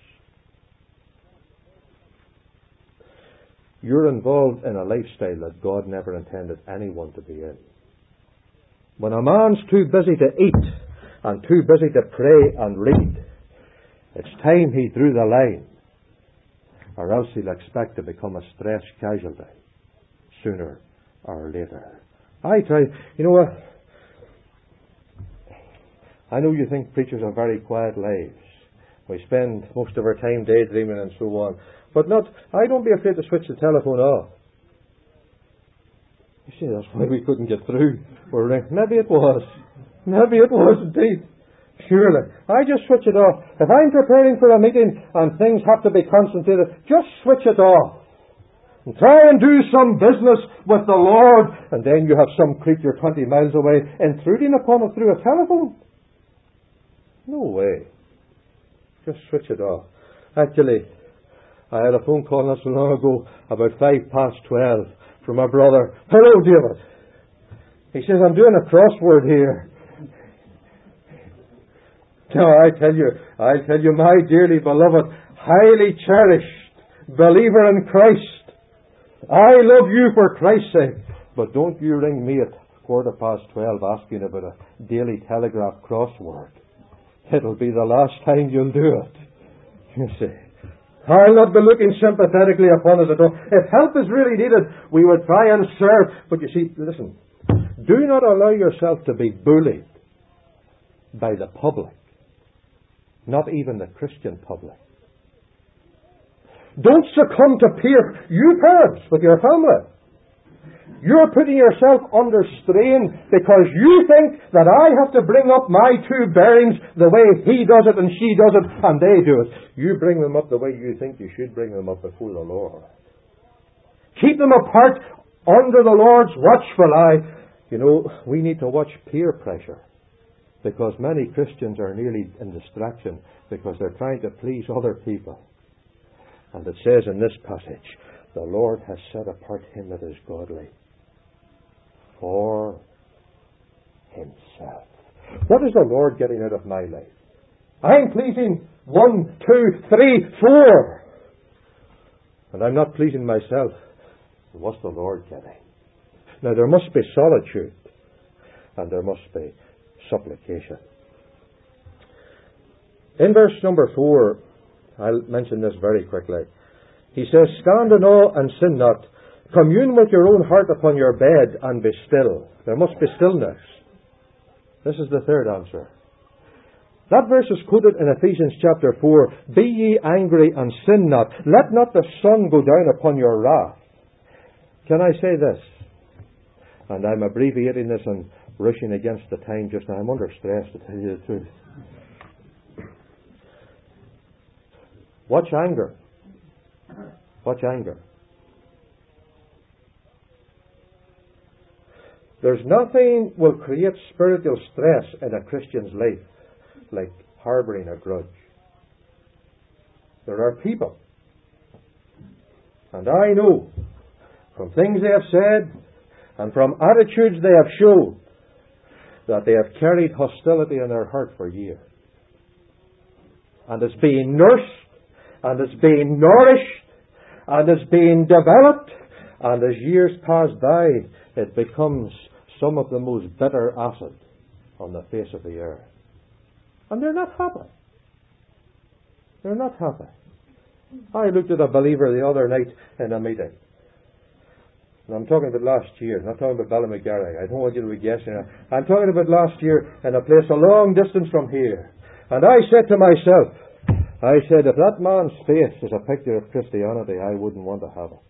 you're involved in a lifestyle that God never intended anyone to be in. When a man's too busy to eat and too busy to pray and read, it's time he drew the line, or else he'll expect to become a stress casualty sooner or later. I try, you know what? I know you think preachers have very quiet lives. We spend most of our time daydreaming and so on. But not, I don't be afraid to switch the telephone off. You see, that's why we couldn't get through. Or maybe it was. Maybe it was indeed. Surely. I just switch it off. If I'm preparing for a meeting and things have to be concentrated, just switch it off. And try and do some business with the Lord. And then you have some creature twenty miles away intruding upon it through a telephone. No way. Just switch it off. Actually, I had a phone call not so long ago, about five past twelve, from a brother. Hello, David. He says, I'm doing a crossword here. Now, I tell you, I tell you, my dearly beloved, highly cherished believer in Christ, I love you for Christ's sake, but don't you ring me at quarter past twelve asking about a Daily Telegraph crossword. It'll be the last time you'll do it. You see. I'll not be looking sympathetically upon it at all. If help is really needed, we would try and serve. But you see, listen, do not allow yourself to be bullied by the public. Not even the Christian public. Don't succumb to peer, you parents with your family. You're putting yourself under strain because you think that I have to bring up my two bearings the way he does it and she does it and they do it. You bring them up the way you think you should bring them up before the Lord. Keep them apart under the Lord's watchful eye. You know, we need to watch peer pressure because many Christians are nearly in distraction because they're trying to please other people. And it says in this passage, the Lord has set apart him that is godly for himself. What is the Lord getting out of my life? I'm pleasing one, two, three, four. And I'm not pleasing myself. What's the Lord getting? Now there must be solitude and there must be supplication. In verse number four, I'll mention this very quickly. He says, stand in awe and sin not. Commune with your own heart upon your bed and be still. There must be stillness. This is the third answer. That verse is quoted in Ephesians chapter four. Be ye angry and sin not. Let not the sun go down upon your wrath. Can I say this? And I'm abbreviating this and rushing against the time just now. I'm under stress, to tell you the truth. Watch anger. Watch anger. There's nothing will create spiritual stress in a Christian's life like harboring a grudge. There are people, and I know from things they have said and from attitudes they have shown that they have carried hostility in their heart for years. And it's being nursed and it's being nourished and it's being developed, and as years pass by, it becomes some of the most bitter acid on the face of the earth. And they're not happy. They're not happy. I looked at a believer the other night in a meeting. And I'm talking about last year, not talking about Ballymagarry. I don't want you to be guessing. I'm talking about last year in a place a long distance from here. And I said to myself, I said, if that man's face is a picture of Christianity, I wouldn't want to have it.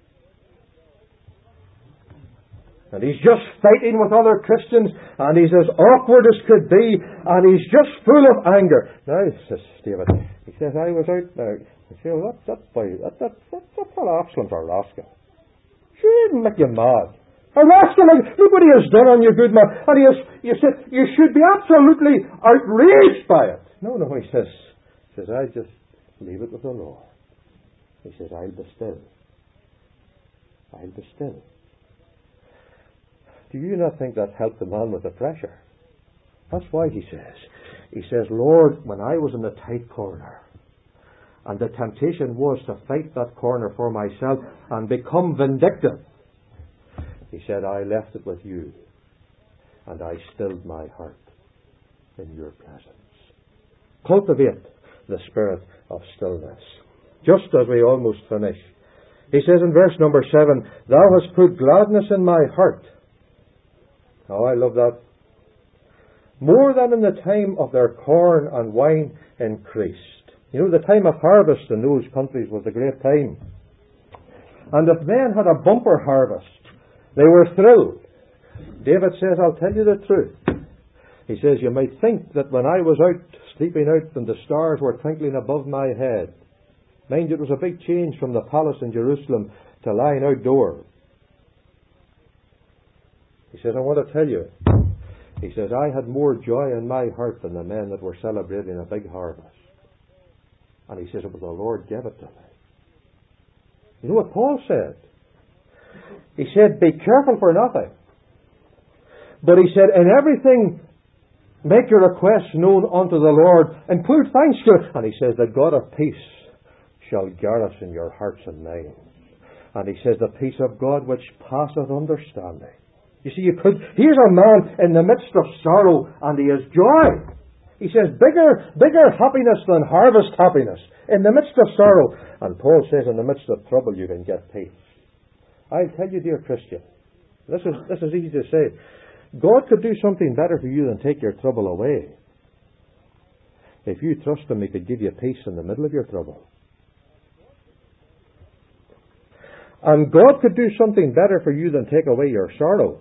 And he's just fighting with other Christians, and he's as awkward as could be, and he's just full of anger. Now, says David, he says, I was out now. He says, well, that, that boy, that, that, that, that fellow Absalom's a rascal. Sure, it'll make you mad. A rascal, like, look what he has done on you, good man. And he has, you said, you should be absolutely outraged by it. No, no, he says, he says, I just leave it with the Lord. He says, I'll be still. I'll be still. Do you not think that helped the man with the pressure? That's why he says, he says, Lord, when I was in the tight corner, and the temptation was to fight that corner for myself and become vindictive, he said, I left it with you, and I stilled my heart in your presence. Cultivate the spirit of stillness. Just as we almost finish, he says in verse number seven, Thou hast put gladness in my heart. Oh, I love that. More than in the time of their corn and wine increased. You know, the time of harvest in those countries was a great time. And if men had a bumper harvest, they were thrilled. David says, I'll tell you the truth. He says, you might think that when I was out, sleeping out, and the stars were twinkling above my head. Mind you, it was a big change from the palace in Jerusalem to lying outdoors. He says, I want to tell you. He says, I had more joy in my heart than the men that were celebrating a big harvest. And he says, it was the Lord gave it to me. You know what Paul said? He said, be careful for nothing. But he said, in everything, make your requests known unto the Lord, and put thanks to it. And he says, the God of peace shall garrison your hearts and minds. And he says, the peace of God which passeth understanding. You see, you could, here's a man in the midst of sorrow, and he has joy. He says, bigger, bigger happiness than harvest happiness, in the midst of sorrow. And Paul says, in the midst of trouble, you can get peace. I tell you, dear Christian, this is, this is easy to say. God could do something better for you than take your trouble away. If you trust Him, He could give you peace in the middle of your trouble. And God could do something better for you than take away your sorrow.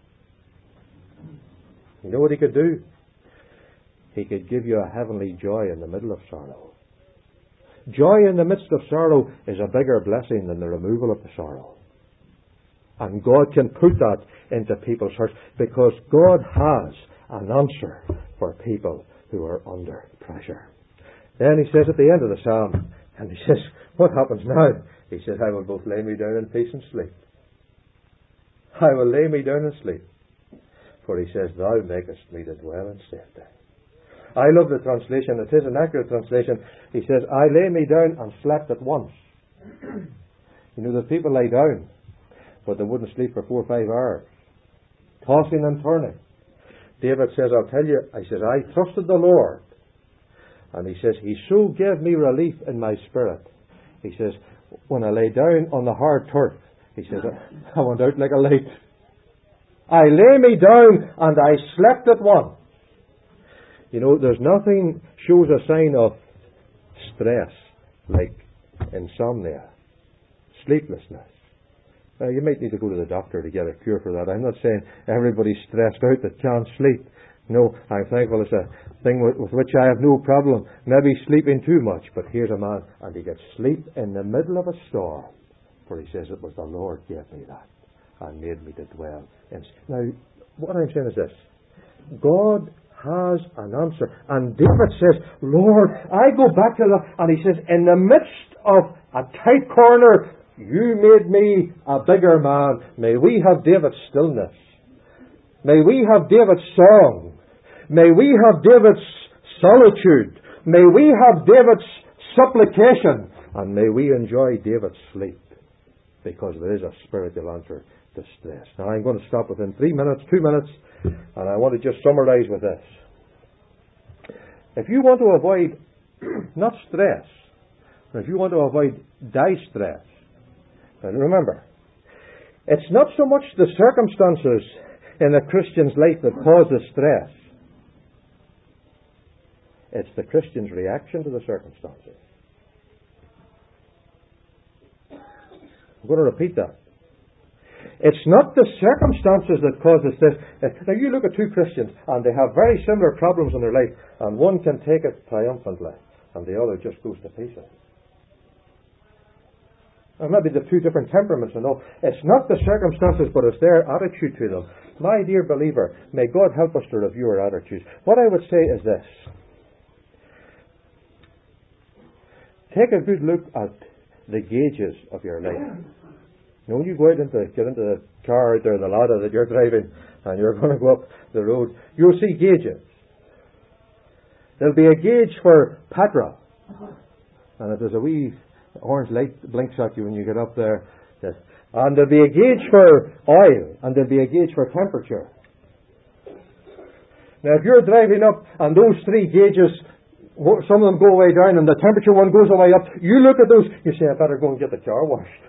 You know what He could do? He could give you a heavenly joy in the middle of sorrow. Joy in the midst of sorrow is a bigger blessing than the removal of the sorrow. And God can put that into people's hearts because God has an answer for people who are under pressure. Then he says at the end of the psalm, and he says, what happens now? He says, I will both lay me down in peace and sleep. I will lay me down and sleep. For he says, Thou makest me to dwell in safety. I love the translation. It is an accurate translation. He says, I lay me down and slept at once. You know, the people lay down, but they wouldn't sleep for four or five hours, tossing and turning. David says, I'll tell you, he says, I trusted the Lord. And he says, He so gave me relief in my spirit. He says, when I lay down on the hard turf, he says, I went out like a light. I lay me down and I slept at once. You know, there's nothing shows a sign of stress like insomnia, sleeplessness. Now, you might need to go to the doctor to get a cure for that. I'm not saying everybody's stressed out that can't sleep. No, I'm thankful it's a thing with, with which I have no problem. Maybe sleeping too much, but here's a man, and he gets sleep in the middle of a storm. For he says, it was the Lord gave me that and made me to dwell in. Now, what I'm saying is this. God has an answer. And David says, Lord, I go back to that. And he says, in the midst of a tight corner, you made me a bigger man. May we have David's stillness. May we have David's song. May we have David's solitude. May we have David's supplication. And may we enjoy David's sleep, because there is a spiritual answer to stress. Now I'm going to stop within three minutes, two minutes, and I want to just summarize with this. If you want to avoid not stress, but if you want to avoid distress, and remember, it's not so much the circumstances in a Christian's life that causes stress. It's the Christian's reaction to the circumstances. I'm going to repeat that. It's not the circumstances that causes this. Now you look at two Christians and they have very similar problems in their life, and one can take it triumphantly and the other just goes to pieces. And maybe the two different temperaments, and all. It's not the circumstances, but it's their attitude to them. My dear believer, may God help us to review our attitudes. What I would say is this. Take a good look at the gauges of your life. You know, when you go out into, get into the car out there, the ladder that you're driving, and you're going to go up the road, you'll see gauges. There'll be a gauge for petrol. And if there's a wee orange light blinks at you when you get up there, yes. And there'll be a gauge for oil, and there'll be a gauge for temperature. Now if you're driving up and those three gauges, some of them go way down and the temperature one goes way up, you look at those, you say, I better go and get the car washed.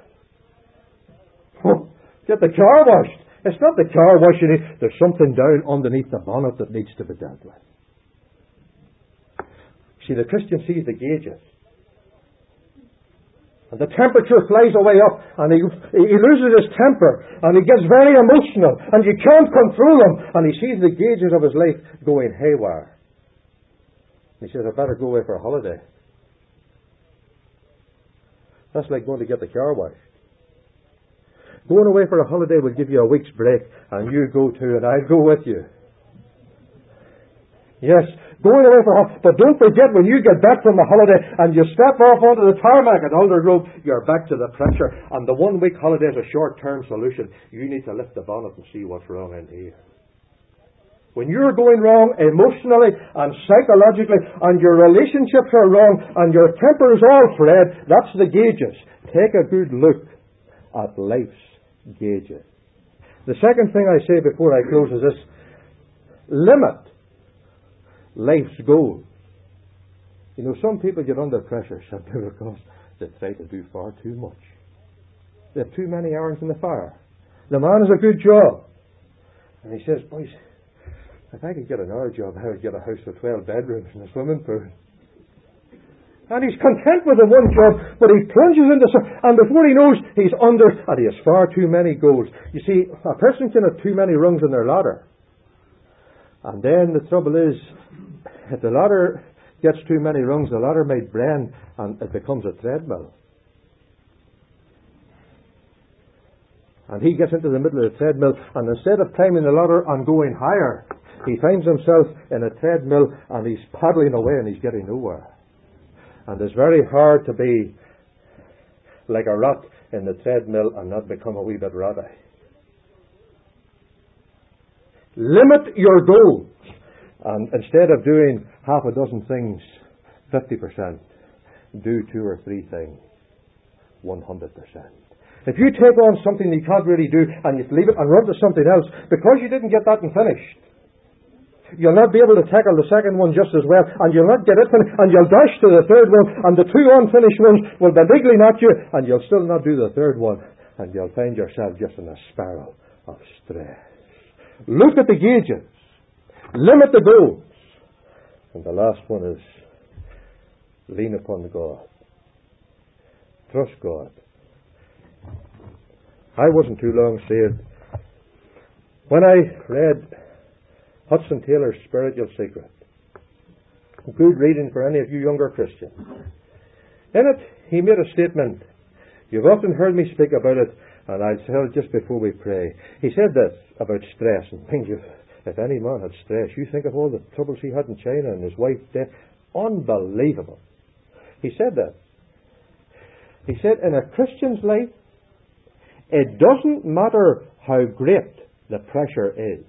Get the car washed. It's not the car wash you need. There's something down underneath the bonnet that needs to be dealt with. See, the Christian sees the gauges. And the temperature flies away up, and he, he loses his temper, and he gets very emotional, and you can't control him, and he sees the gauges of his life going haywire. He says, I better go away for a holiday. That's like going to get the car washed. Going away for a holiday will give you a week's break, and you go too, and I'll go with you. Yes, going away for a holiday. But don't forget, when you get back from the holiday and you step off onto the tarmac at Alder Grove, you're back to the pressure. And the one week holiday is a short-term solution. You need to lift the bonnet and see what's wrong in here. When you're going wrong emotionally and psychologically, and your relationships are wrong, and your temper is all frayed, that's the gauges. Take a good look at life's gauges. The second thing I say before I close is this. Limit life's goals. You know, some people get under pressure simply because they try to do far too much. They have too many irons in the fire. The man has a good job. And he says, boys, if I could get another job, I would get a house with twelve bedrooms and a swimming pool. And he's content with the one job, but he plunges into some, and before he knows, he's under, and he has far too many goals. You see, a person can have too many rungs in their ladder. And then the trouble is, if the ladder gets too many rungs, the ladder might bend, and it becomes a treadmill. And he gets into the middle of the treadmill, and instead of climbing the ladder and going higher, he finds himself in a treadmill, and he's paddling away, and he's getting nowhere. And it's very hard to be like a rat in the treadmill and not become a wee bit ratty. Limit your goals. And instead of doing half a dozen things, fifty percent, do two or three things, one hundred percent. If you take on something you can't really do and you leave it and run to something else, because you didn't get that and finished, you'll not be able to tackle the second one just as well, and you'll not get it finished, and you'll dash to the third one, and the two unfinished ones will be niggling at you, and you'll still not do the third one, and you'll find yourself just in a spiral of stress. Look at the gauges. Limit the goals. And the last one is lean upon God. Trust God. I wasn't too long saved. When I read Hudson Taylor's Spiritual Secret, good reading for any of you younger Christians. In it, he made a statement. You've often heard me speak about it, and I'll tell it just before we pray. He said this about stress and things. If, if any man had stress, you think of all the troubles he had in China and his wife dead. Unbelievable. He said that. He said, in a Christian's life, it doesn't matter how great the pressure is.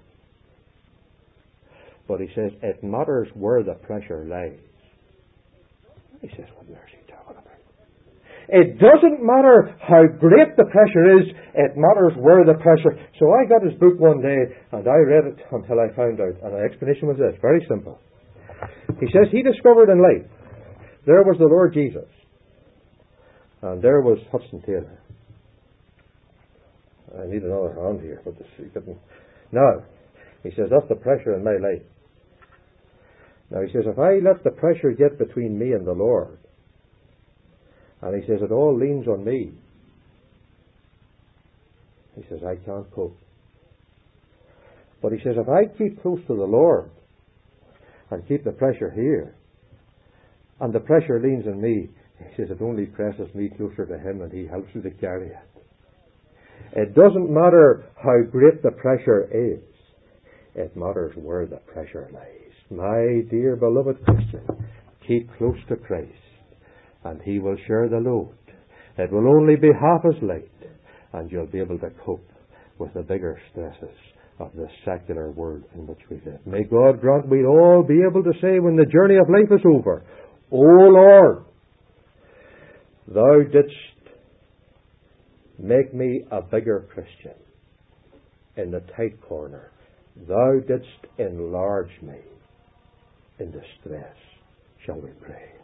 But he says, it matters where the pressure lies. He says, what on earth are you talking about? It doesn't matter how great the pressure is, it matters where the pressure. So I got his book one day, and I read it until I found out, and the explanation was this, very simple. He says he discovered in life, there was the Lord Jesus, and there was Hudson Taylor. I need another hand here, but this, he couldn't. Now, he says, that's the pressure in my life. Now, he says, if I let the pressure get between me and the Lord, and he says, it all leans on me, he says, I can't cope. But he says, if I keep close to the Lord, and keep the pressure here, and the pressure leans on me, he says, it only presses me closer to him, and he helps me to carry it. It doesn't matter how great the pressure is. It matters where the pressure lies. My dear beloved Christian, keep close to Christ, and he will share the load. It will only be half as light, and you'll be able to cope with the bigger stresses of this secular world in which we live. May God grant we'll all be able to say when the journey of life is over, O Lord, thou didst make me a bigger Christian in the tight corner. Thou didst enlarge me in distress. Shall we pray?